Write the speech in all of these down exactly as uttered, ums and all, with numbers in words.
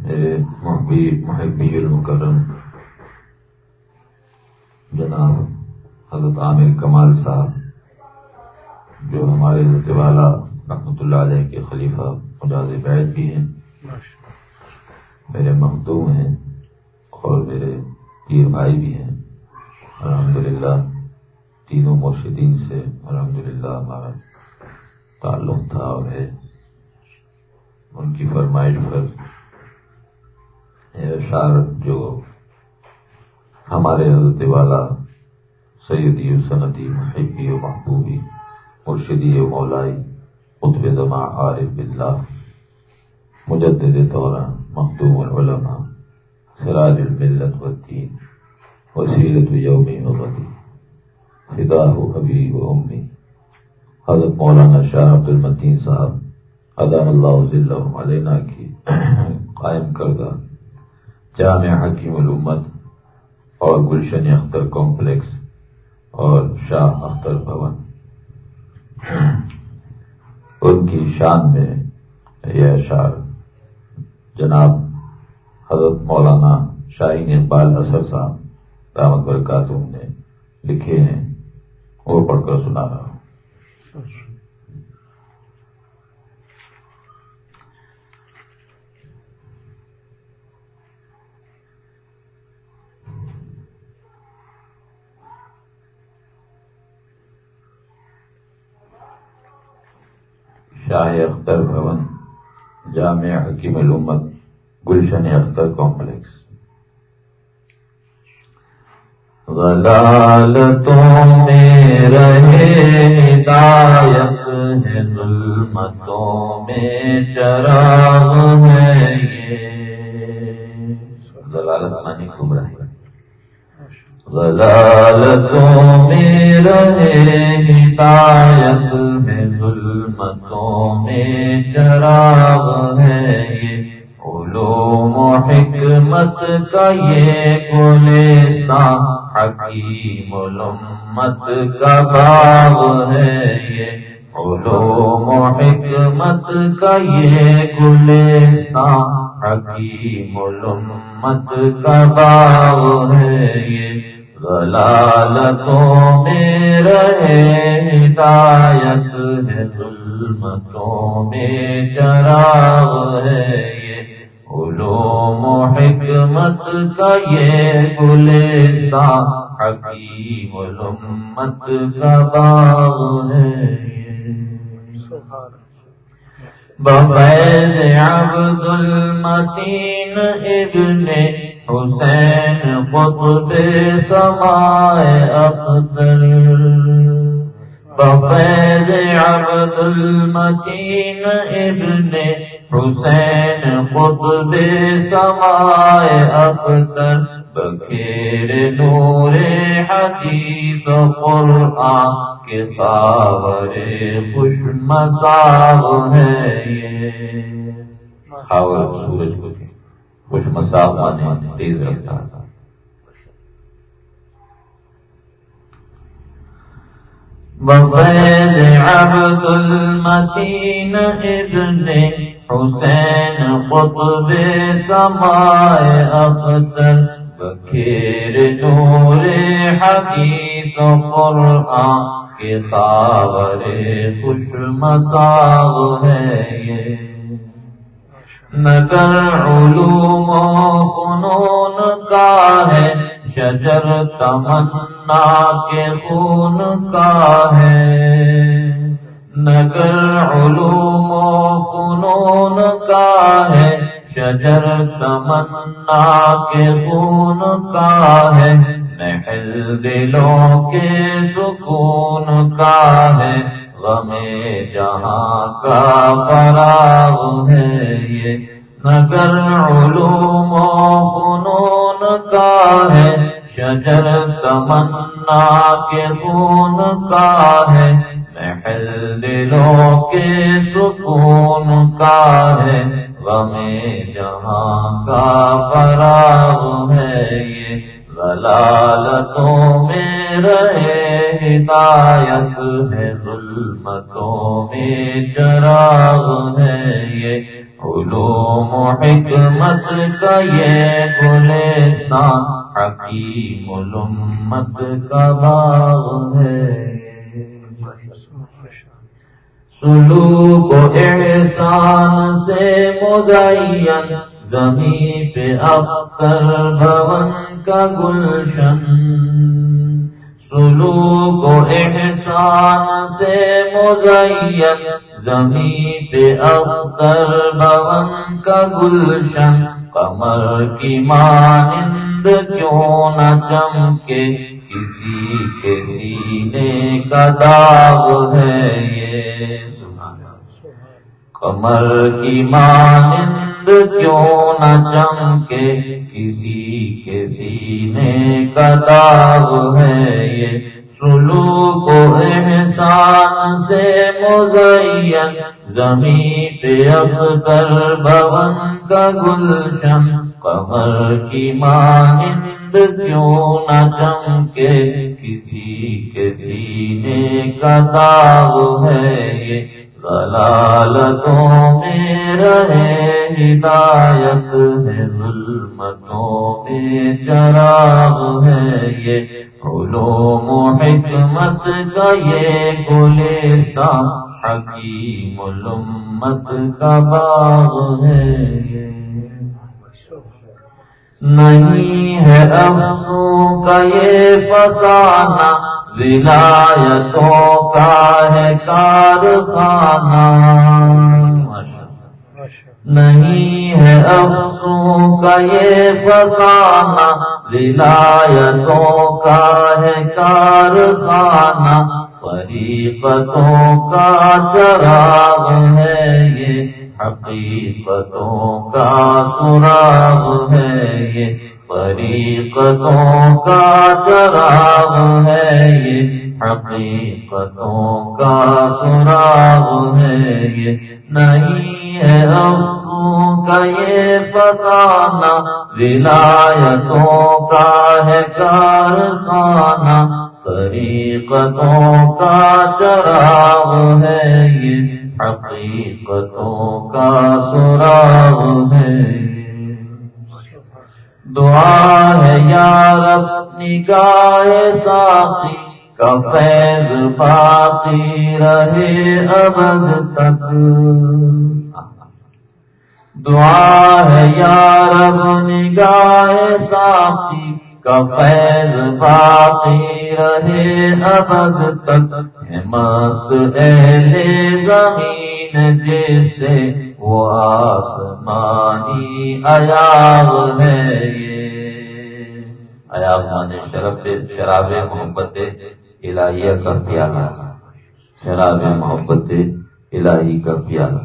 میرے محبی محبی المکرم جناب حضرت عامر کمال صاحب، جو ہمارے حضرت والا رحمۃ اللہ علیہ کے خلیفہ مجاز بیعت بھی ہیں، میرے مخدوم ہیں اور میرے پیر بھائی بھی ہیں۔ الحمدللہ تینوں مرشدین سے الحمدللہ ہمارا تعلق تھا اور ہے۔ ان کی فرمائش پر یہ اشعار جو ہمارے حضرت والا سیدی و سندی محبی و محبوبی مرشدی و مولائی قطب زماں عارف باللہ مجدد دوران مخدوم العلماء سراج الملت والدین وسیلۃ یومی وغدی فداہ ابی و امی حضرت مولانا شاہ عبد المتین صاحب ادام اللہ ذلہم علینا کی قائم کردہ جامع حکیم الامت اور گلشن اختر کمپلیکس اور شاہ اختر بھون، ان کی شان میں یہ اشعار جناب حضرت مولانا شاہین اقبال اثر صاحب دامت برکاتہم نے لکھے ہیں، وہ پڑھ کر سنا رہا ہوں۔ شاہ اختر بھون جامع حکیم الامت گلشن اختر کمپلیکس۔ غلالتوں میں رہے ہدایت ہے، ظلمتوں میں چراغ ہے یہ۔ غلالت معنی گمراہی۔ غلالتوں میں رہے ہدایت ہے، ظلمتوں میں چراغ ہے یہ۔ علوم و حکمت کا یہ گلستان، حکیم الامت کا باغ ہے یہ۔ علوم و حکمت کا یہ گلستان، حکیم الامت کا باغ ہے یہ۔ غلالتوں میں رہے ہدایت ہے، ظلمتوں میں چراغ ہے یہ۔ علوم و حکمت کا یہ گلستان، حکیم الامت کا باغ ہے یہ۔ بفیض عبد المتین ابن حسین قطب سمائے اختر، بفیض عبد المتین ابن حسین قطب سمائے اختر، بخیر نور حدیث قرآن کے خاور خوش مساغ ہے یہ۔ خاور سورج کو خوش مساغ مانے تیز رفتار۔ بفیض عبد المتین ابن حسین قطب سمائے اختر، بخیر نور حدیث و قرآن کے خاور خوش مساغ ہے یہ۔ نگر علوم و فنون کا ہے، شجر تمنا کے خون کا ہے۔ نگر علوم و فنون کا ہے، شجر تمنا کے خون کا ہے۔ محل دلوں کے سکون کا ہے، غم جہاں کا فراغ ہے یہ۔ نگر علوم و فنون کا ہے، شجر تمنا کے خون کا ہے۔ محل دلوں کے سکون کا ہے، غم جہاں کا فراغ ہے یہ۔ غلالتوں میں رہے ہدایت ہے، ظلم ظلمتوں میں چراغ ہے یہ، علوم و حکمت کا یہ گلستان، حکیم الامت کا باغ ہے۔ سلوک و احسان سے مزین زمین پہ اختر بھون کا گلشن، سلوک و احسان سے مزین زمین پہ اختر بھون کا گلشن، قمر کی مانند کیوں نہ چمکے کسی کے سینے کا داغ ہے یہ، قمر کی مانند کیوں نہ چمکے کسی کے سینے کا داغ ہے یہ، سلوک و احسان سے مزین زمین پہ اختر بھون کا گلشن، قمر کی مانند کیوں نہ چمکے کسی کے سینے کا داغ ہے یہ، ضلالتوں میں رہے ہدایت ہے، ظلمتوں میں چراغ ہے یہ، علوم و حکمت کا یہ گلستان، حکیم الامت کا باغ ہے یہ۔ نہیں ہے افسوں کا یہ فسانہ، ولایتوں کا ہے کارخانہ، نہیں ہے افسوں کا یہ فسانہ، ولایتوں کا ہے کارخانہ، طریقتوں کا چراغ ہے یہ، حقیقتوں کا سراغ ہے یہ، طریقتوں کا چراغ ہے یہ، حقیقتوں کا سراغ ہے یہ، نہیں ہے افسوں کا یہ فسانہ، ولایتوں کا ہے کارخانہ، طریقتوں کا چراغ ہے یہ، حقیقتوں کا سراغ ہے یہ۔ دعا ہے یا رب نگاہ ساقی کا فیض باقی رہے ابد تک، دعا ہے یا رب نگاہ ساقی کا فیض باقی رہے ابد تک، ہے مست اہل زمین جیسے وہ آسمانی ایاغ ہے یہ، ایاغ مانے شرف شراب محبت الہیہ کا پیالہ، شراب محبت الہی کا پیالہ۔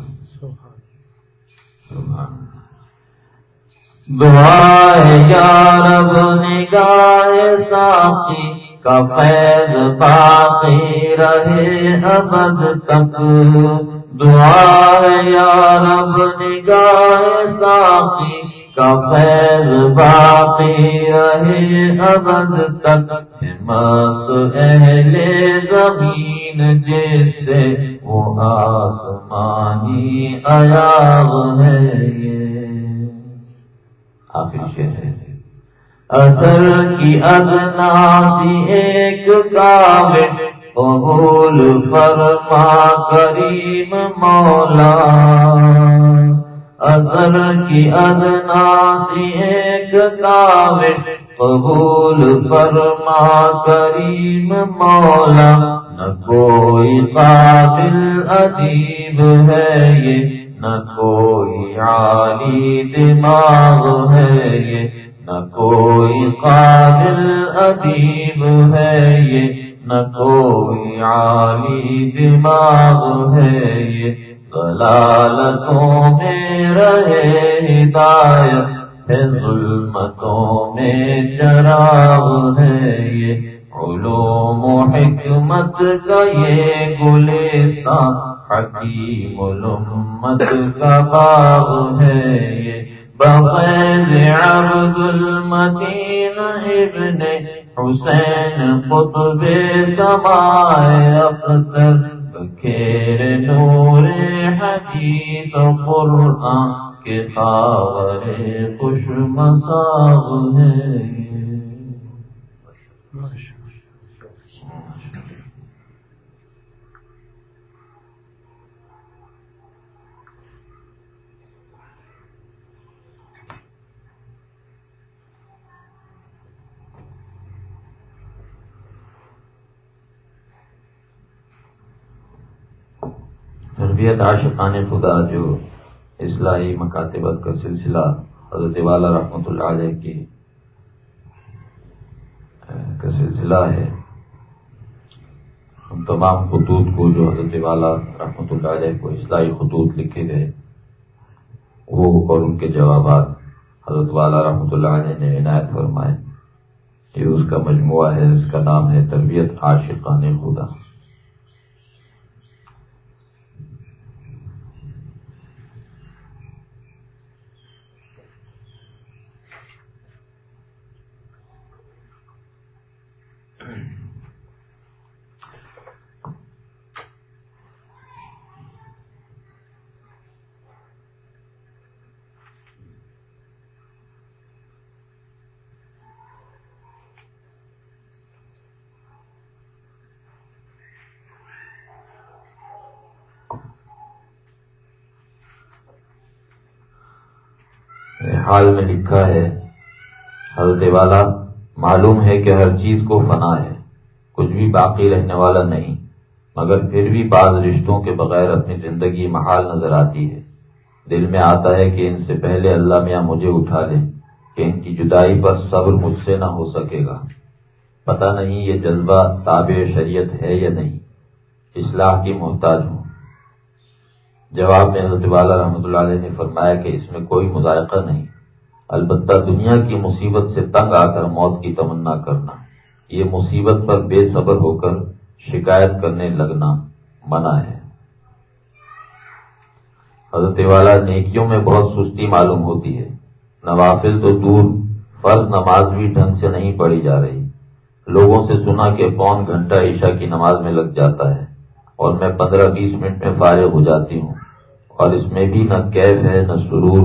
دعا ہے یا رب نگاہ ساقی کا فیض باقی رہے ابد تک، دعا ہے یا رب نگاہ ساقی کا فیض باقی رہے ابد تک، مست اہل زمین جیسے وہ آسمانی ایاغ ہے یہ۔ آخری شعر ہے، اثر کی ادنا سی ایک کاوش قبول فرما کریم مولا، اثر کی ادنا سی ایک کاوش قبول فرما کریم مولا، نہ کوئی قابل ادیب ہے یہ، نہ کوئی عالی دماغ ہے یہ، نہ کوئی قابل ادیب ہے یہ، نہ کوئی عالی دماغ ہے یہ، ضلالتوں میں رہے ہدایت ہے، ظلمتوں میں چراغ ہے یہ، علوم و حکمت کا یہ گلستان، حکیم الامت کا باغ ہے یہ، بفیض عبد المتین ابن حسین قطب سمائے اختر، کھیر نور حدیث و قرآن کے خاور خوش مساغ ہے. تربیت عاشقان خدا جو اصلاحی مکاتبت کا سلسلہ حضرت والا رحمۃ اللہ علیہ کی کا سلسلہ ہے، ان تمام خطوط کو جو حضرت والا رحمۃ اللہ علیہ کو اصلاحی خطوط لکھے گئے وہ اور ان کے جوابات حضرت والا رحمۃ اللہ علیہ نے عنایت فرمائے. یہ اس کا مجموعہ ہے، اس کا نام ہے تربیت عاشقان خدا. حال میں لکھا ہے حضرت والا، معلوم ہے کہ ہر چیز کو فنا ہے، کچھ بھی باقی رہنے والا نہیں، مگر پھر بھی بعض رشتوں کے بغیر اپنی زندگی محال نظر آتی ہے. دل میں آتا ہے کہ ان سے پہلے اللہ میاں مجھے اٹھا لیں کہ ان کی جدائی پر صبر مجھ سے نہ ہو سکے گا. پتہ نہیں یہ جذبہ تابع شریعت ہے یا نہیں، اصلاح کی محتاج ہوں. جواب میں حضرت والا رحمۃ اللہ علیہ نے فرمایا کہ اس میں کوئی مذائقہ نہیں، البتہ دنیا کی مصیبت سے تنگ آ کر موت کی تمنا کرنا، یہ مصیبت پر بے صبر ہو کر شکایت کرنے لگنا منع ہے. حضرت والا، نیکیوں میں بہت سستی معلوم ہوتی ہے، نوافل تو دور، فرض نماز بھی ڈھنگ سے نہیں پڑھی جا رہی. لوگوں سے سنا کہ پون گھنٹہ عشاء کی نماز میں لگ جاتا ہے اور میں پندرہ بیس منٹ میں فارغ ہو جاتی ہوں، اور اس میں بھی نہ کیف ہے نہ سرور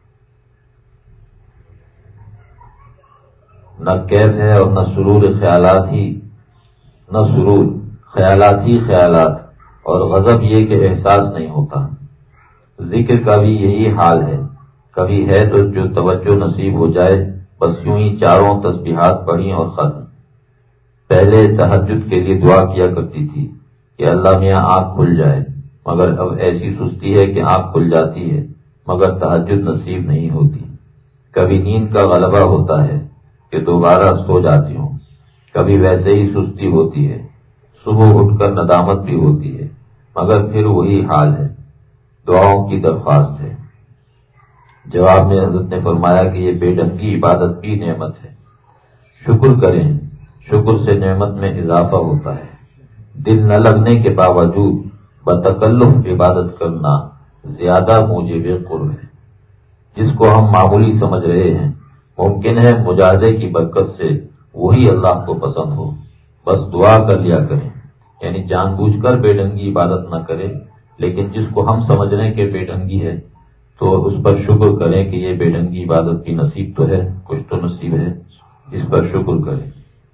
نہ کیف ہے اور نہ سرور خیالات ہی نہ سرور خیالات ہی خیالات اور غضب یہ کہ احساس نہیں ہوتا. ذکر کا بھی یہی حال ہے، کبھی ہے تو جو توجہ نصیب ہو جائے، بس یوں ہی چاروں تسبیحات پڑھی اور ختم. پہلے تہجد کے لیے دعا کیا کرتی تھی کہ اللہ میاں آنکھ کھل جائے، مگر اب ایسی سستی ہے کہ آنکھ کھل جاتی ہے مگر تہجد نصیب نہیں ہوتی. کبھی نیند کا غلبہ ہوتا ہے کہ دوبارہ سو جاتی ہوں، کبھی ویسے ہی سستی ہوتی ہے، صبح اٹھ کر ندامت بھی ہوتی ہے، مگر پھر وہی حال ہے. دعاؤں کی درخواست ہے. جواب میں حضرت نے فرمایا کہ یہ بے ڈنگی عبادت بھی نعمت ہے، شکر کریں، شکر سے نعمت میں اضافہ ہوتا ہے. دل نہ لگنے کے باوجود بتکلف عبادت کرنا زیادہ موجب قرب ہے. جس کو ہم معمولی سمجھ رہے ہیں، ممکن ہے مجاہدے کی برکت سے وہی اللہ کو پسند ہو. بس دعا کر لیا کریں، یعنی جان بوجھ کر بے ڈنگی عبادت نہ کریں، لیکن جس کو ہم سمجھ رہے ہیں کہ بے ڈنگی ہے تو اس پر شکر کریں کہ یہ بے ڈنگی عبادت کی نصیب تو ہے، کچھ تو نصیب ہے، اس پر شکر کریں.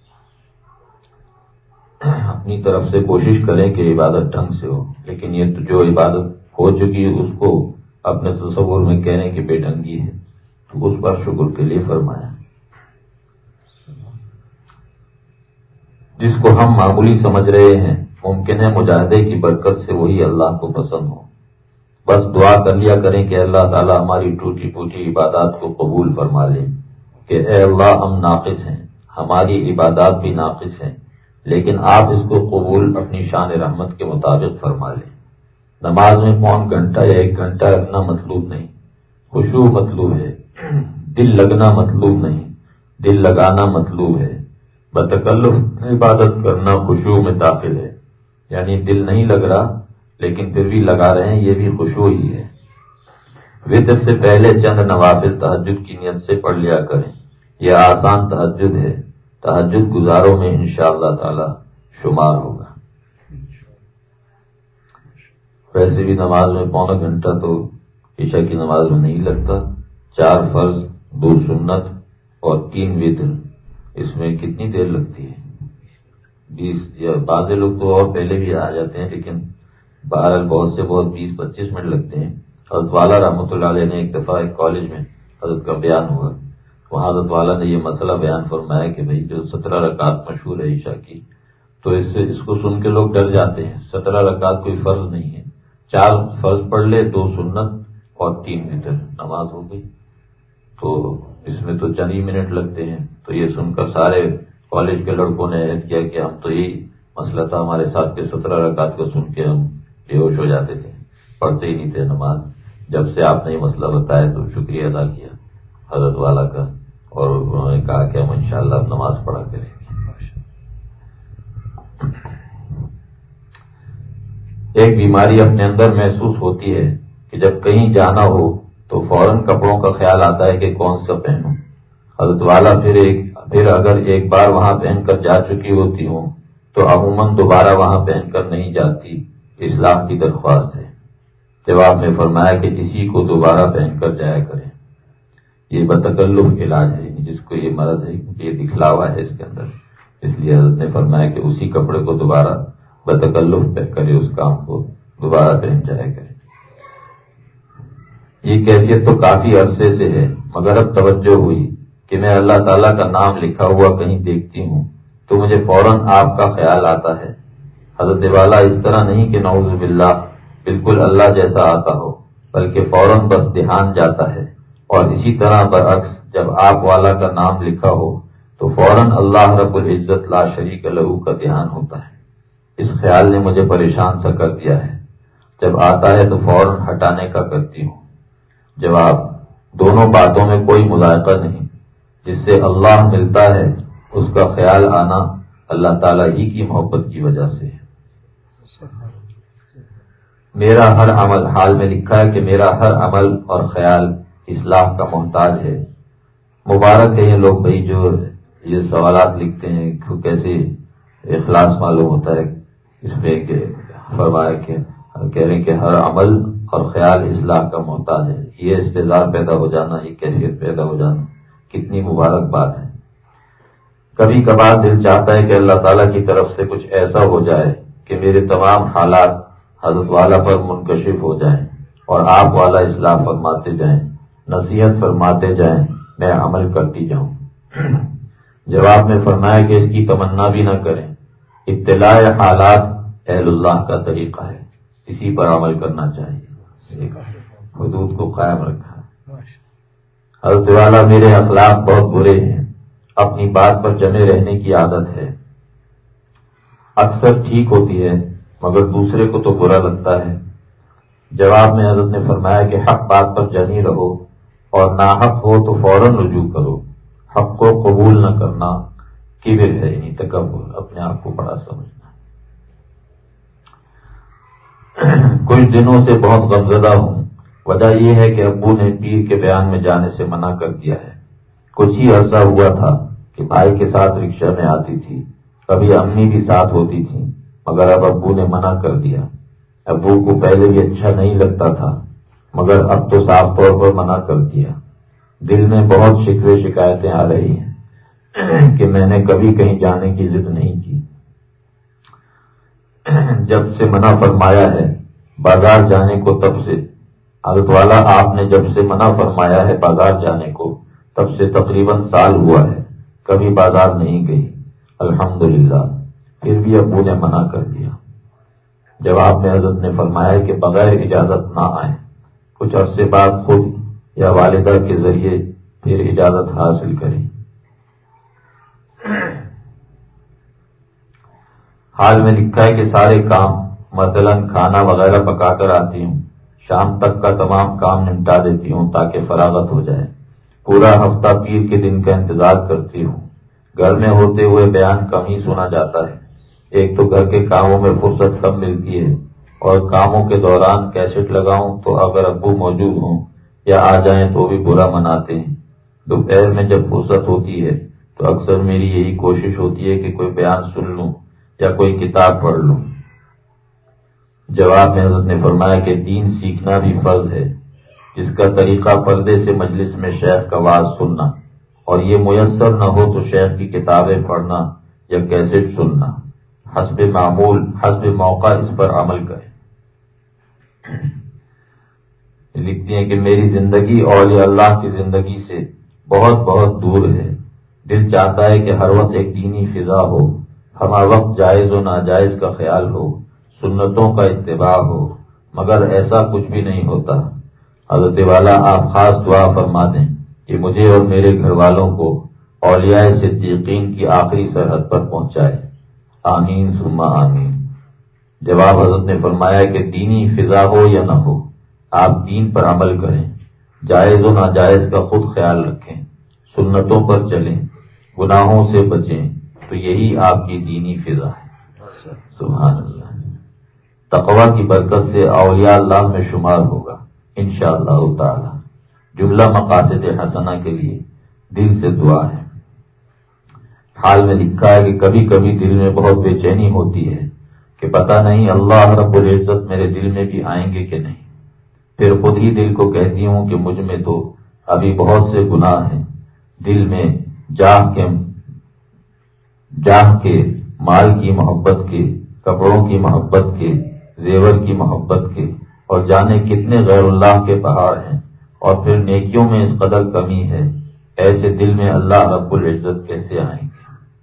اپنی طرف سے کوشش کریں کہ عبادت ڈھنگ سے ہو، لیکن یہ جو عبادت ہو چکی ہے اس کو اپنے تصور میں کہنے کہ بے ڈنگی ہے، تو اس پر شکر کے لیے فرمایا. جس کو ہم معمولی سمجھ رہے ہیں، ممکن ہے مجاہدے کی برکت سے وہی اللہ کو پسند ہو. بس دعا کر لیا کریں کہ اللہ تعالیٰ ہماری ٹوٹی پھوٹی عبادات کو قبول فرما لے، کہ اے اللہ ہم ناقص ہیں، ہماری عبادات بھی ناقص ہیں، لیکن آپ اس کو قبول اپنی شان رحمت کے مطابق فرما لیں. نماز میں پون گھنٹہ یا ایک گھنٹہ رکھنا مطلوب نہیں، خشوع مطلوب ہے. دل لگنا مطلوب نہیں، دل لگانا مطلوب ہے. بتکلف عبادت کرنا خشوع میں داخل ہے، یعنی دل نہیں لگ رہا لیکن پھر بھی لگا رہے ہیں، یہ بھی خشوع ہی ہے. وتر سے پہلے چند نوافل تہجد کی نیت سے پڑھ لیا کریں، یہ آسان تہجد ہے، تہجد گزاروں میں انشاءاللہ تعالی شمار ہوگا. ویسے بھی نماز میں پونا گھنٹہ تو عشاء کی نماز میں نہیں لگتا. چار فرض، دو سنت اور تین وتر، اس میں کتنی دیر لگتی ہے؟ بیس، یا بعض لوگ تو اور پہلے بھی آ جاتے ہیں، لیکن بہرحال بہت سے بہت بیس پچیس منٹ لگتے ہیں. حضرت والا رحمۃ اللہ علیہ نے ایک دفعہ ایک کالج میں حضرت کا بیان ہوا، وہاں حضرت والا نے یہ مسئلہ بیان فرمایا کہ بھئی جو سترہ رکعت مشہور ہے عشاء کی، تو اس سے اس کو سن کے لوگ ڈر جاتے ہیں. سترہ رکعت کوئی فرض نہیں ہے، چار فرض پڑھ لے، دو سنت اور تین وتر، نماز ہو گئی. تو اس میں تو چند ہی منٹ لگتے ہیں. تو یہ سن کر سارے کالج کے لڑکوں نے عہد کیا کہ ہم تو یہی مسئلہ تھا ہمارے ساتھ کے سترہ رکعت کو سن کے ہم بے ہوش ہو جاتے تھے، پڑھتے ہی نہیں تھے نماز. جب سے آپ نے یہ مسئلہ بتایا تو شکریہ ادا کیا حضرت والا کا، اور انہوں نے کہا کہ ہم انشاءاللہ اب نماز پڑھا کریں گے. ایک بیماری اپنے اندر محسوس ہوتی ہے کہ جب کہیں جانا ہو تو فوراً کپڑوں کا خیال آتا ہے کہ کون سا پہنوں. حضرت والا پھر ایک پھر اگر ایک بار وہاں پہن کر جا چکی ہوتی ہوں تو عموماً دوبارہ وہاں پہن کر نہیں جاتی. اصلاح کی درخواست ہے. جواب میں فرمایا کہ اسی کو دوبارہ پہن کر جایا کریں. یہ بتکلف علاج ہے، جس کو یہ مرض ہے کیونکہ یہ دکھلاوا ہے اس کے اندر، اس لیے حضرت نے فرمایا کہ اسی کپڑے کو دوبارہ بتکلف کرے، اس کام کو دوبارہ پہن جایا کرے. یہ کیفیت تو کافی عرصے سے ہے، مگر اب توجہ ہوئی کہ میں اللہ تعالیٰ کا نام لکھا ہوا کہیں دیکھتی ہوں تو مجھے فوراً آپ کا خیال آتا ہے. حضرت والا اس طرح نہیں کہ نعوذ باللہ بالکل اللہ جیسا آتا ہو، بلکہ فوراً بس دھیان جاتا ہے. اور اسی طرح برعکس جب آپ والا کا نام لکھا ہو تو فوراً اللہ رب العزت لا شریک لہو کا دھیان ہوتا ہے. اس خیال نے مجھے پریشان سا کر دیا ہے. جب آتا ہے تو فوراً ہٹانے کا کرتی ہوں. جواب: دونوں باتوں میں کوئی مذائقہ نہیں. جس سے اللہ ملتا ہے اس کا خیال آنا اللہ تعالیٰ ہی کی محبت کی وجہ سے ہے. میرا ہر عمل، حال میں لکھا ہے کہ میرا ہر عمل اور خیال اصلاح کا محتاج ہے. مبارک ہے یہ لوگ بھائی جو یہ سوالات لکھتے ہیں، کیسے اخلاص معلوم ہوتا ہے اس میں کہ فرمایا کہ کہہ رہے ہیں کہ ہر عمل اور خیال اصلاح کا محتاج ہے. یہ استعداد پیدا ہو جانا، یہ کیفیت پیدا ہو جانا کتنی مبارک بات ہے. کبھی کبھار دل چاہتا ہے کہ اللہ تعالیٰ کی طرف سے کچھ ایسا ہو جائے کہ میرے تمام حالات حضرت والا پر منکشف ہو جائیں اور آپ والا اصلاح فرماتے جائیں، نصیحت فرماتے جائیں، میں عمل کرتی جاؤں. جواب میں فرمایا کہ اس کی تمنا بھی نہ کریں. اطلاع حالات اہل اللہ کا طریقہ ہے، اسی پر عمل کرنا چاہیے. حدود کو قائم رکھا. حضرت والا میرے اخلاق بہت برے ہیں. اپنی بات پر جمے رہنے کی عادت ہے. اکثر ٹھیک ہوتی ہے مگر دوسرے کو تو برا لگتا ہے. جواب میں حضرت نے فرمایا کہ حق بات پر جمی رہو اور ناحق ہو تو فوراً رجوع کرو. حق کو قبول نہ کرنا کبر ہے، یعنی تکبر، اپنے آپ کو بڑا سمجھنا. کچھ دنوں سے بہت غمزدہ ہوں. وجہ یہ ہے کہ ابو نے پیر کے بیان میں جانے سے منع کر دیا ہے. کچھ ہی عرصہ ہوا تھا کہ بھائی کے ساتھ رکشہ میں آتی تھی، کبھی امی بھی ساتھ ہوتی تھی، مگر اب ابو نے منع کر دیا. ابو کو پہلے بھی اچھا نہیں لگتا تھا مگر اب تو صاف طور پر منع کر دیا. دل میں بہت شکوے شکایتیں آ رہی ہیں کہ میں نے کبھی کہیں جانے کی ضد نہیں کی. جب سے منع فرمایا ہے بازار جانے کو، تب سے حضرت والا آپ نے جب سے منع فرمایا ہے بازار جانے کو تب سے تقریباً سال ہوا ہے کبھی بازار نہیں گئی. الحمدللہ. پھر بھی ابو نے منع کر دیا. جواب میں حضرت نے فرمایا کہ بغیر اجازت نہ آئیں. کچھ عرصے بعد خود یا والدہ کے ذریعے پھر اجازت حاصل کریں. حال میں لکھا ہے کہ سارے کام مثلاً کھانا وغیرہ پکا کر آتی ہوں، شام تک کا تمام کام نمٹا دیتی ہوں تاکہ فراغت ہو جائے. پورا ہفتہ پیر کے دن کا انتظار کرتی ہوں. گھر میں ہوتے ہوئے بیان کم ہی سنا جاتا ہے. ایک تو گھر کے کاموں میں فرصت کم ملتی ہے اور کاموں کے دوران کیسٹ لگاؤں تو اگر ابو موجود ہوں یا آ جائیں تو بھی برا مناتے ہیں. دوپہر میں جب فرصت ہوتی ہے تو اکثر میری یہی کوشش ہوتی ہے کہ کوئی بیان سن لوں یا کوئی کتاب پڑھ لوں. جواب میں حضرت نے فرمایا کہ دین سیکھنا بھی فرض ہے، جس کا طریقہ پردے سے مجلس میں شیخ کا واعظ سننا، اور یہ میسر نہ ہو تو شیخ کی کتابیں پڑھنا یا کیسٹ سننا، حسب معمول حسب موقع اس پر عمل کریں۔ لکھتی ہیں کہ میری زندگی اولیاء اللہ کی زندگی سے بہت بہت دور ہے۔ دل چاہتا ہے کہ ہر وقت ایک دینی فضا ہو، ہمہ وقت جائز و ناجائز کا خیال ہو، سنتوں کا اتباع ہو، مگر ایسا کچھ بھی نہیں ہوتا۔ حضرت والا آپ خاص دعا فرما دیں کہ مجھے اور میرے گھر والوں کو اولیاء صدیقین کی آخری سرحد پر پہنچائے، آمین ثم آمین۔ جواب حضرت نے فرمایا کہ دینی فضا ہو یا نہ ہو، آپ دین پر عمل کریں، جائز و ناجائز کا خود خیال رکھیں، سنتوں پر چلیں، گناہوں سے بچیں، تو یہی آپ کی دینی فضا ہے۔ سبحان اللہ۔ تقویٰ کی برکت سے اولیاء اللہ میں شمار ہوگا انشاءاللہ تعالی۔ جملہ مقاصد حسنہ کے لیے دل سے دعا ہے۔ حال میں لکھا ہے کہ کبھی کبھی دل میں بہت بے چینی ہوتی ہے کہ پتہ نہیں اللہ رب العزت میرے دل میں بھی آئیں گے کہ نہیں۔ پھر خود ہی دل کو کہتی ہوں کہ مجھ میں تو ابھی بہت سے گناہ ہیں، دل میں جاہ کے جاہ کے مال کی محبت کے، کپڑوں کی محبت کے، زیور کی محبت کے، اور جانے کتنے غیر اللہ کے پہاڑ ہیں، اور پھر نیکیوں میں اس قدر کمی ہے، ایسے دل میں اللہ رب العزت کیسے آئیں گے؟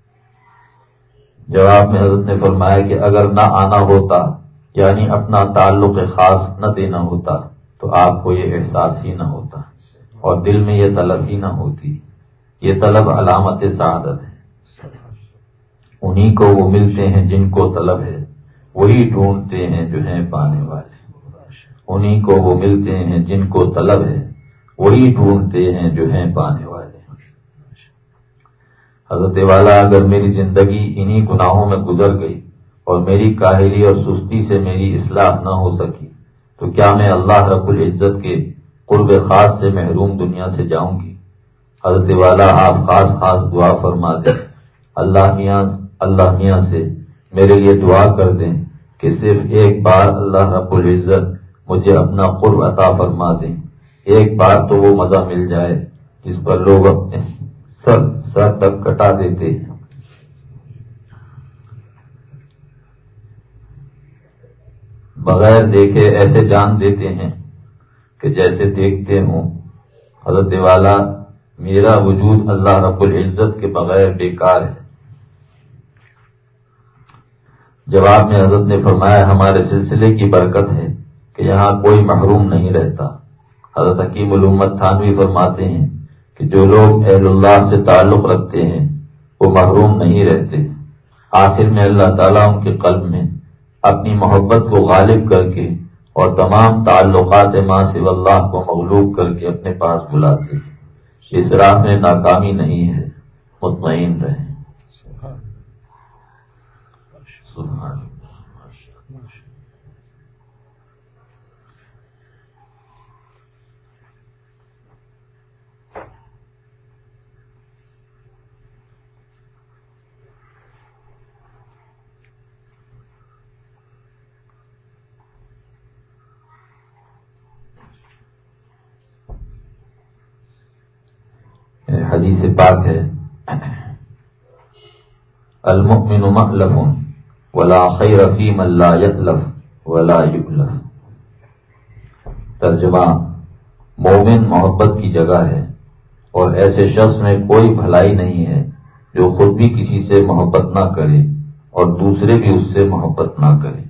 جواب میں حضرت نے فرمایا کہ اگر نہ آنا ہوتا، یعنی اپنا تعلق خاص نہ دینا ہوتا، تو آپ کو یہ احساس ہی نہ ہوتا اور دل میں یہ طلب ہی نہ ہوتی۔ یہ طلب علامت سعادت ہے۔ انہی کو وہ ملتے ہیں جن کو طلب ہے، وہی ڈھونڈتے ہیں جو ہیں پانے والے۔ انہی کو وہ ملتے ہیں جن کو طلب ہے، وہی ڈھونڈتے ہیں جو ہیں پانے والے۔ حضرت والا اگر میری زندگی انہی گناہوں میں گزر گئی اور میری کاہلی اور سستی سے میری اصلاح نہ ہو سکی، تو کیا میں اللہ رب العزت کے قرب خاص سے محروم دنیا سے جاؤں گی؟ حضرت والا آپ خاص خاص دعا فرما دیں، اللہ میاں اللہ میاں سے میرے لیے دعا کر دیں کہ صرف ایک بار اللہ رب العزت مجھے اپنا قرب عطا فرما دیں، ایک بار تو وہ مزہ مل جائے جس پر لوگ اپنے سر سر تک کٹا دیتے ہیں۔ بغیر دیکھے ایسے جان دیتے ہیں کہ جیسے دیکھتے ہوں۔ حضرت والا میرا وجود اللہ رب العزت کے بغیر بیکار ہے۔ جواب میں حضرت نے فرمایا ہمارے سلسلے کی برکت ہے کہ یہاں کوئی محروم نہیں رہتا۔ حضرت حکیم الامت تھانوی فرماتے ہیں کہ جو لوگ اہل اللہ سے تعلق رکھتے ہیں وہ محروم نہیں رہتے۔ آخر میں اللہ تعالیٰ ان کے قلب میں اپنی محبت کو غالب کر کے اور تمام تعلقات ما سوی اللہ کو مغلوب کر کے اپنے پاس بلاتے ہیں۔ اس راہ میں ناکامی نہیں ہے، مطمئن رہیں۔ سبحان اللہ۔ حدیث پاک ہے، المؤمن مألف ولا خیر فی من لا یألف ولا یؤلف۔ ترجمہ، مومن محبت کی جگہ ہے اور ایسے شخص میں کوئی بھلائی نہیں ہے جو خود بھی کسی سے محبت نہ کرے اور دوسرے بھی اس سے محبت نہ کرے۔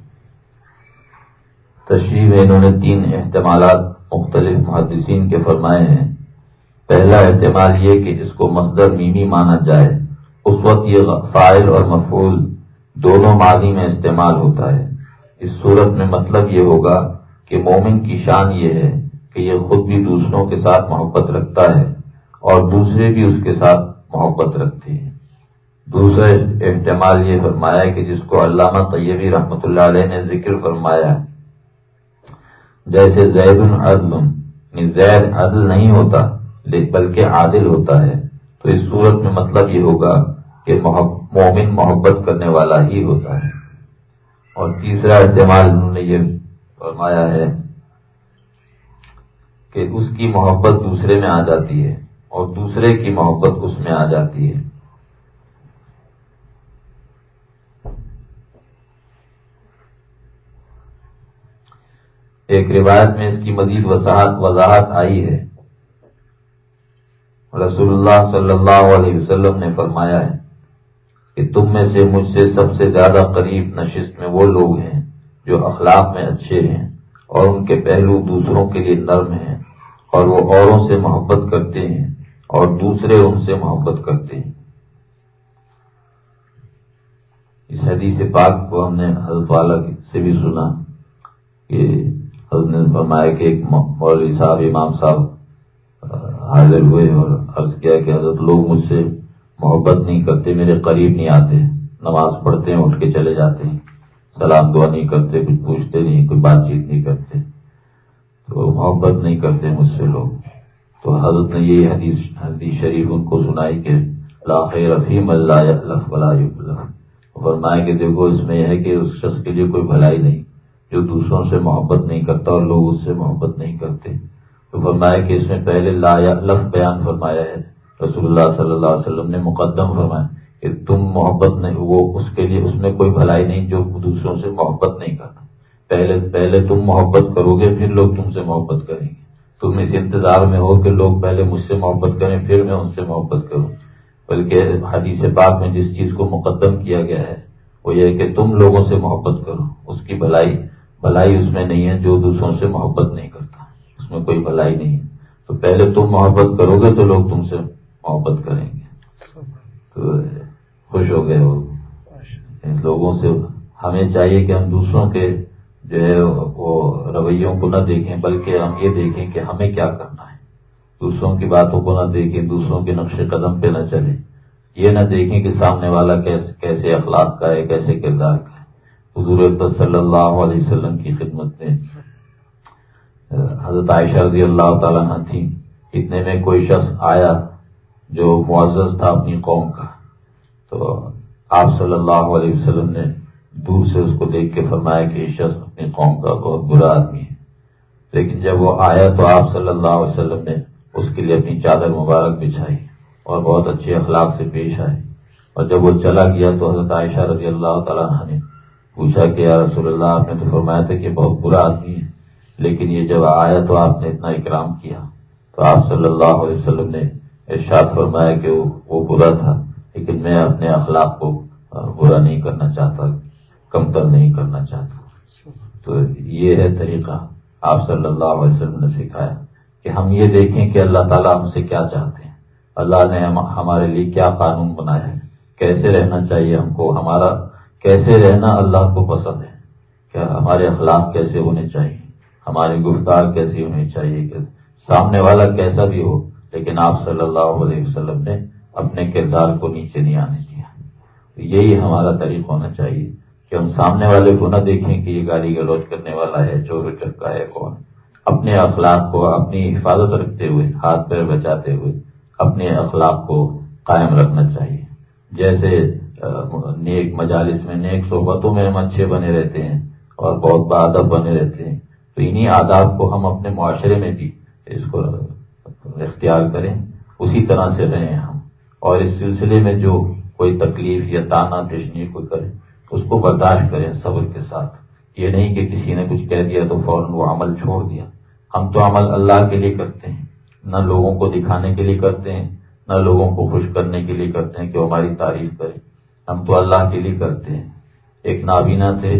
تشریح میں انہوں نے تین احتمالات مختلف محدثین کے فرمائے ہیں۔ پہلا احتمال یہ کہ اس کو مصدر میمی مانا جائے، اس وقت یہ فاعل اور مفعول دونوں معنی میں استعمال ہوتا ہے۔ اس صورت میں مطلب یہ ہوگا کہ مومن کی شان یہ ہے کہ یہ خود بھی دوسروں کے ساتھ محبت رکھتا ہے اور دوسرے بھی اس کے ساتھ محبت رکھتے ہیں۔ دوسرا احتمال یہ فرمایا کہ جس کو علامہ طیبی رحمۃ اللہ علیہ نے ذکر فرمایا، جیسے زید عدل، زید عدل نہیں ہوتا بلکہ عادل ہوتا ہے، تو اس صورت میں مطلب یہ ہوگا کہ مومن محبت کرنے والا ہی ہوتا ہے۔ اور تیسرا احتمال انہوں نے یہ فرمایا ہے کہ اس کی محبت دوسرے میں آ جاتی ہے اور دوسرے کی محبت اس میں آ جاتی ہے. ایک روایت میں اس کی مزید وضاحت وضاحت آئی ہے. رسول اللہ صلی اللہ علیہ وسلم نے فرمایا ہے کہ تم میں سے مجھ سے سب سے زیادہ قریب نشست میں وہ لوگ ہیں جو اخلاق میں اچھے ہیں اور ان کے پہلو دوسروں کے لیے نرم ہیں اور وہ اوروں سے محبت کرتے ہیں اور دوسرے ان سے محبت کرتے ہیں. اس حدیث پاک کو ہم نے حضرت والا سے بھی سنا کہ حضرت نے فرمایا کہ ایک مولوی صاحب امام صاحب حاضر ہوئے اور عرض کیا کہ حضرت لوگ مجھ سے محبت نہیں کرتے، میرے قریب نہیں آتے، نماز پڑھتے ہیں اٹھ کے چلے جاتے ہیں، سلام دعا نہیں کرتے، کچھ پوچھتے نہیں، کوئی بات چیت نہیں کرتے، تو محبت نہیں کرتے مجھ سے لوگ. تو حضرت نے یہ حدیث حدیث شریف ان کو سنائی کہ لا خیر فی من لا یألف ولا یؤلف. فرمایا کہ دیکھو اس میں یہ ہے کہ اس شخص کے لیے کوئی بھلائی نہیں جو دوسروں سے محبت نہیں کرتا اور لوگ اس سے محبت نہیں کرتے. تو فرمایا کہ اس میں پہلے لا یألف بیان فرمایا ہے، رسول اللہ صلی اللہ علیہ وسلم نے مقدم فرمایا کہ تم محبت نہیں، وہ اس کے لیے اس میں کوئی بھلائی نہیں جو دوسروں سے محبت نہیں کرتا. پہلے پہلے تم محبت کرو گے پھر لوگ تم سے محبت کریں گے. تم اس انتظار میں ہو کہ لوگ پہلے مجھ سے محبت کریں پھر میں ان سے محبت کروں. بلکہ حدیث پاک میں جس چیز کو مقدم کیا گیا ہے وہ یہ ہے کہ تم لوگوں سے محبت کرو. اس کی بھلائی بھلائی اس میں نہیں ہے جو دوسروں سے محبت نہیں کرتا، اس میں کوئی بھلائی نہیں ہے. تو پہلے تم محبت کرو گے تو لوگ تم سے محبت کریں گے. تو خوش ہو گئے وہ لوگوں سے. ہمیں چاہیے کہ ہم دوسروں کے جو ہے وہ رویوں کو نہ دیکھیں بلکہ ہم یہ دیکھیں کہ ہمیں کیا کرنا ہے. دوسروں کی باتوں کو نہ دیکھیں، دوسروں کے نقش قدم پہ نہ چلیں. یہ نہ دیکھیں کہ سامنے والا کیسے کیسے اخلاق کا ہے، کیسے کردار کا ہے. حضور اکرم صلی اللہ علیہ وسلم کی خدمت میں حضرت عائشہ رضی اللہ تعالیٰ عنہ تھیں. اتنے میں کوئی شخص آیا جو معزز تھا اپنی قوم کا. تو آپ صلی اللہ علیہ وسلم نے دور سے اس کو دیکھ کے فرمایا کہ یہ شخص اپنی قوم کا بہت برا آدمی ہے. لیکن جب وہ آیا تو آپ صلی اللہ علیہ وسلم نے اس کے لیے اپنی چادر مبارک بچھائی اور بہت اچھے اخلاق سے پیش آئے. اور جب وہ چلا گیا تو حضرت عائشہ رضی اللہ تعالیٰ عنہ نے پوچھا کہ یا رسول اللہ، آپ نے تو فرمایا تھا کہ بہت برا آدمی ہے، لیکن یہ جب آیا تو آپ نے اتنا اکرام کیا. تو آپ صلی اللہ علیہ وسلم نے ارشاد فرمایا کہ وہ, وہ برا تھا لیکن میں اپنے اخلاق کو برا نہیں کرنا چاہتا، کمتر نہیں کرنا چاہتا. تو یہ ہے طریقہ آپ صلی اللہ علیہ وسلم نے سکھایا کہ ہم یہ دیکھیں کہ اللہ تعالیٰ ہم سے کیا چاہتے ہیں، اللہ نے ہمارے لیے کیا قانون بنایا ہے، کیسے رہنا چاہیے ہم کو، ہمارا کیسے رہنا اللہ کو پسند ہے، کہ ہمارے اخلاق کیسے ہونے چاہیے، ہماری گفتار کیسی ہونی چاہیے، کہ سامنے والا کیسا بھی ہو لیکن آپ صلی اللہ علیہ وسلم نے اپنے کردار کو نیچے نہیں آنے دیا. یہی ہمارا طریقہ ہونا چاہیے کہ ہم سامنے والے کو نہ دیکھیں کہ یہ گالی گلوچ کرنے والا ہے، چور چکا ہے کون. اپنے اخلاق کو اپنی حفاظت رکھتے ہوئے، ہاتھ پیر بچاتے ہوئے اپنے اخلاق کو قائم رکھنا چاہیے. جیسے نیک مجالس میں، نیک صحبتوں میں ہم اچھے بنے رہتے ہیں اور بہت باادب بنے رہتے ہیں، تو انہی آداب کو ہم اپنے معاشرے میں بھی اس کو اختیار کریں، اسی طرح سے رہیں ہم. اور اس سلسلے میں جو کوئی تکلیف یا تانا تشنی کوئی کرے اس کو برداشت کریں صبر کے ساتھ. یہ نہیں کہ کسی نے کچھ کہہ دیا تو فوراً وہ عمل چھوڑ دیا. ہم تو عمل اللہ کے لیے کرتے ہیں، نہ لوگوں کو دکھانے کے لیے کرتے ہیں، نہ لوگوں کو خوش کرنے کے لیے کرتے ہیں کہ وہ ہماری تعریف کریں. ہم تو اللہ کے لیے کرتے ہیں. ایک نابینا تھے،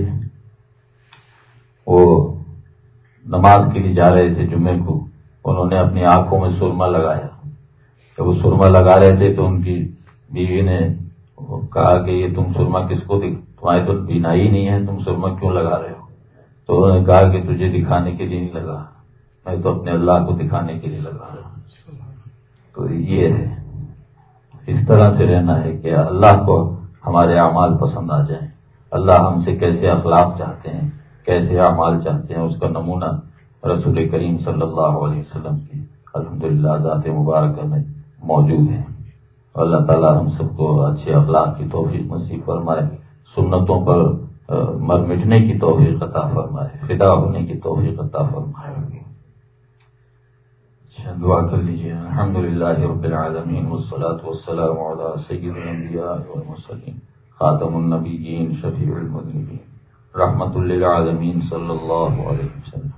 وہ نماز کے لیے جا رہے تھے جمعے کو. انہوں نے اپنی آنکھوں میں سرما لگایا. جب وہ سرما لگا رہے تھے تو ان کی بیوی نے کہا کہ یہ تم سرما کس کو دکھ تمہاری تو بینائی نہیں ہے، تم سرما کیوں لگا رہے ہو؟ تو انہوں نے کہا کہ تجھے دکھانے کے لیے نہیں لگا، میں تو اپنے اللہ کو دکھانے کے لیے لگا رہا ہوں. تو یہ ہے، اس طرح سے رہنا ہے کہ اللہ کو ہمارے اعمال پسند آ جائیں. اللہ ہم سے کیسے اخلاق چاہتے ہیں، کیسے اعمال چاہتے ہیں، اس کا نمونہ رسول کریم صلی اللہ علیہ وسلم کی الحمدللہ ذات مبارکہ میں موجود ہے. اللہ تعالی ہم سب کو اچھے اخلاق کی توفیق نصیب فرمائے، سنتوں پر مر مٹنے کی توفیق عطا فرمائے، فدا ہونے کی توفیق عطا فرمائے۔ دعا کر لیجیے۔ الحمدللہ رب العالمین والصلاة والسلام علی سید الانبیاء والمرسلین خاتم النبیین شفیع المذنبین رحمت للعالمین صلی اللہ علیہ وسلم۔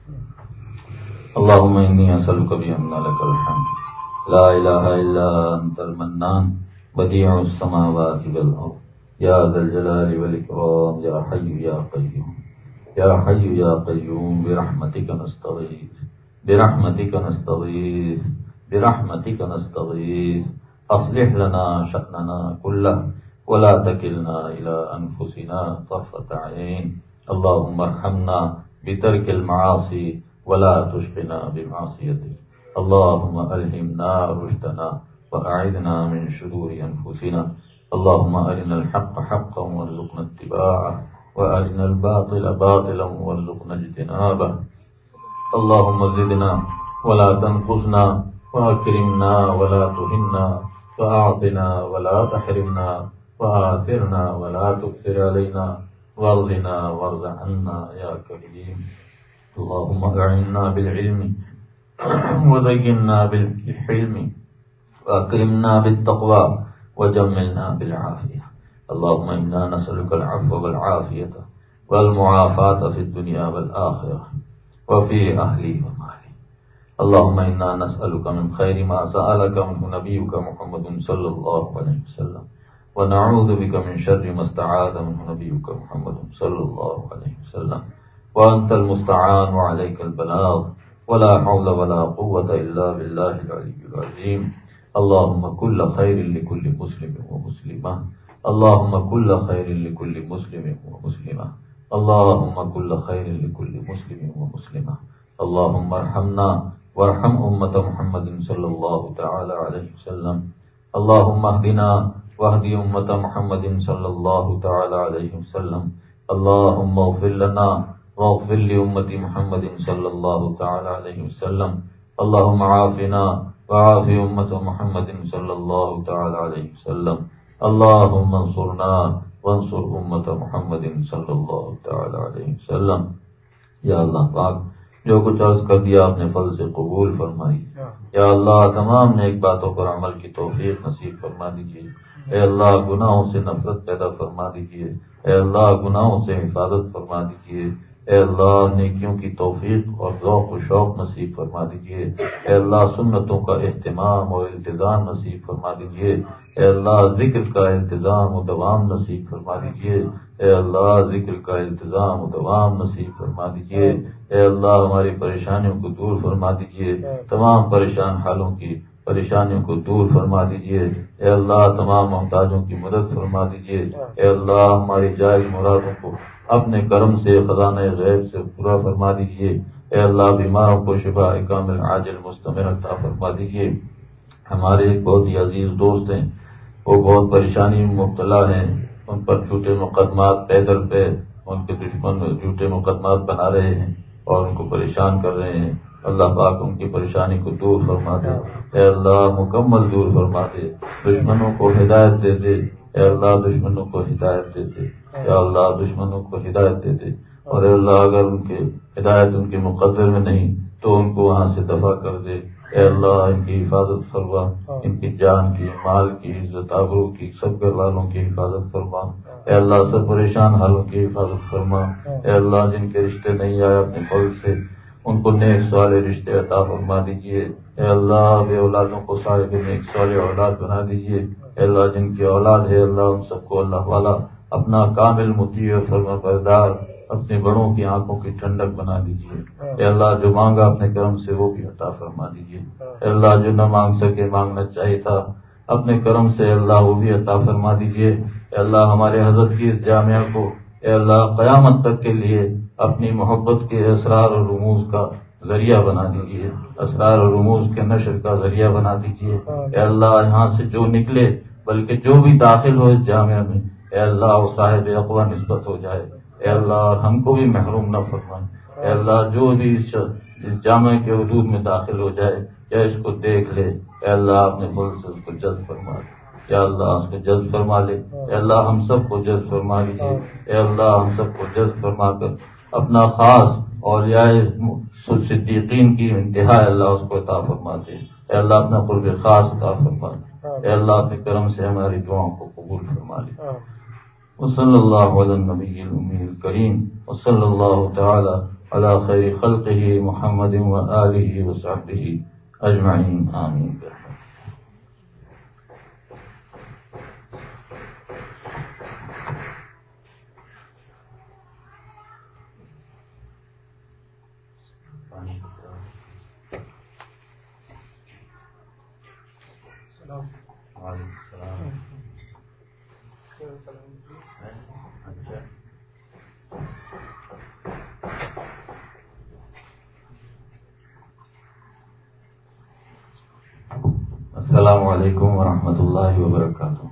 اللهم انی اسألک بأن لک الحمد لا الہ الا انت المنان بدیع السماوات والارض یا ذا الجلال والاکرام یا حی یا قیوم یا حی یا قیوم برحمتک نستغیث برحمتک نستغیث برحمتک نستغیث اصلح لنا شأننا كله ولا تکلنا الى انفسنا طرفة عین اللهم ارحمنا بترک المعاصی ولا تشقنا بمعصیتک اللهم الہمنا رشدنا واعذنا من شرور انفسنا اللهم ارنا الحق حقا وارزقنا اتباعه وارنا الباطل باطلا وارزقنا اجتنابه اللهم زدنا ولا تنقصنا واكرمنا ولا تهنا واعطنا ولا تحرمنا وآثرنا ولا تكثر علينا واغننا وارض عنا يا كريم اللهم اعنا بالعلم وزينا بالحلم واكرمنا بالتقوى وجملنا بالعافية اللهم انا نسألك العفو والعافية والمعافاة في الدنيا والآخرة وفي أهلي ومالي اللهم إنا نسألك من خير ما سألك منه نبيك محمد صلى الله عليه وسلم ونعوذ بك من شر ما استعاذ منه نبيك محمد صلى الله عليه وسلم وأنت المستعان وعليك البلاغ ولا حول ولا قوة إلا بالله العلي العظيم اللهم كل خير لكل مسلم ومسلمة اللهم كل خير لكل مسلم ومسلمة اللهم كل خير لكل مسلم ومسلمة اللهم ارحمنا وارحم أمة محمد صلى الله تعالى عليه وسلم اللهم اهدنا واهد أمة محمد صلى الله تعالى عليه وسلم اللهم اغفر لنا واغفر لأمة محمد صلى الله تعالى عليه وسلم اللهم عافنا وعاف أمة محمد صلى الله تعالى عليه وسلم اللهم انصرنا وانصر امت محمد صلی اللہ تعالی علیہ وسلم۔ یا اللہ پاک جو کچھ عرض کر دیا آپ نے فضل سے قبول فرمائی۔ یا اللہ تمام نیک باتوں پر عمل کی توفیق نصیب فرما دیجیے۔ اے اللہ گناہوں سے نفرت پیدا فرما دیجیے۔ اے اللہ گناہوں سے حفاظت فرما دیجیے۔ اے اللہ نیکیوں کی توفیق اور ذوق و شوق نصیب فرما دیجیے۔ اے اللہ سنتوں کا اہتمام اور التزام نصیب فرما دیجیے۔ اے اللہ ذکر کا التزام و دوام نصیب فرما دیجیے۔ اے اللہ ذکر کا التزام و دوام نصیب فرما دیجیے۔ اے اللہ ہماری پریشانیوں کو دور فرما دیجیے۔ تمام پریشان حالوں کی پریشانیوں کو دور فرما دیجیے۔ اے اللہ تمام محتاجوں کی مدد فرما دیجیے۔ اے اللہ ہماری جائز مرادوں کو اپنے کرم سے خزانہ غیب سے پورا فرما دیجیے۔ اے اللہ بیماروں کو شفا کامل عاجل مستمر عطا فرما دیجیے۔ ہمارے ایک بہت ہی عزیز دوست ہیں، وہ بہت پریشانی میں مبتلا ہیں، ان پر جھوٹے مقدمات پیدل پہ ان کے دشمن جھوٹے مقدمات بنا رہے ہیں اور ان کو پریشان کر رہے ہیں۔ اللہ پاک ان کی پریشانی کو دور فرما دے۔ اے اللہ مکمل دور فرما دے۔ دشمنوں کو ہدایت دے دے۔ اے اللہ دشمنوں کو ہدایت دے دے۔ اے اللہ دشمنوں کو ہدایت دے دے۔ اور اے اللہ اگر ان کے ہدایت ان کے مقدر میں نہیں تو ان کو وہاں سے دفع کر دے۔ اے اللہ ان کی حفاظت فرما، ان کی جان کی، مال کی، عزت آبرو کی، سب گھر والوں کی حفاظت فرما۔ اے اللہ سب پریشان حالوں کی حفاظت فرما۔ اے اللہ جن کے رشتے نہیں آئے اپنے فضل سے ان کو نیک صالح رشتے عطا فرما دیجیے۔ اے اللہ بے اولادوں کو صاحب نیک صالح اولاد بنا دیجیے۔ اے اللہ جن کی اولاد ہے اللہ ان سب کو اللہ والا اپنا کامل مطیع اور فرما بردار اپنے بڑوں کی آنکھوں کی ٹھنڈک بنا دیجیے۔ اے اللہ جو مانگا اپنے کرم سے وہ بھی عطا فرما دیجیے۔ اے اللہ جو نہ مانگ سکے مانگنا چاہیے تھا اپنے کرم سے اللہ وہ بھی عطا فرما دیجیے۔ اے اللہ ہمارے حضرت کی اس جامعہ کو اے اللہ قیامت تک کے لیے اپنی محبت کے اسرار اور رموز کا ذریعہ بنا دیجیے، اسرار اور رموز کے نشر کا ذریعہ بنا دیجیے۔ اے اللہ یہاں سے جو نکلے بلکہ جو بھی داخل ہو اس جامعہ میں اے اللہ وہ صاحب اقوا نسبت ہو جائے۔ اے اللہ ہم کو بھی محروم نہ فرمائے۔ اے اللہ جو بھی اس جامعہ کے حدود میں داخل ہو جائے یا اس کو دیکھ لے اے اللہ اپنے فضل سے اس کو جذب فرما دے۔ یا اللہ اس کو جذب فرما لے. اے اللہ ہم سب کو جذب فرما لیجیے. اے اللہ ہم سب کو جذب فرما کر اپنا خاص اولیاء صدیقین کی انتہا اللہ اس کو عطا فرما دے. اے اللہ اپنا قرب خاص عطا فرما دے. اے اللہ اپنے کرم سے ہماری دعاؤں کو قبول فرما لے. وصلی اللہ علی النبی الأمی الکریم وصلی اللہ تعالی علی خیر خلقہ محمد وآلہ وصحبہ اجمعین آمین. السلام علیکم ورحمۃ اللہ وبرکاتہ.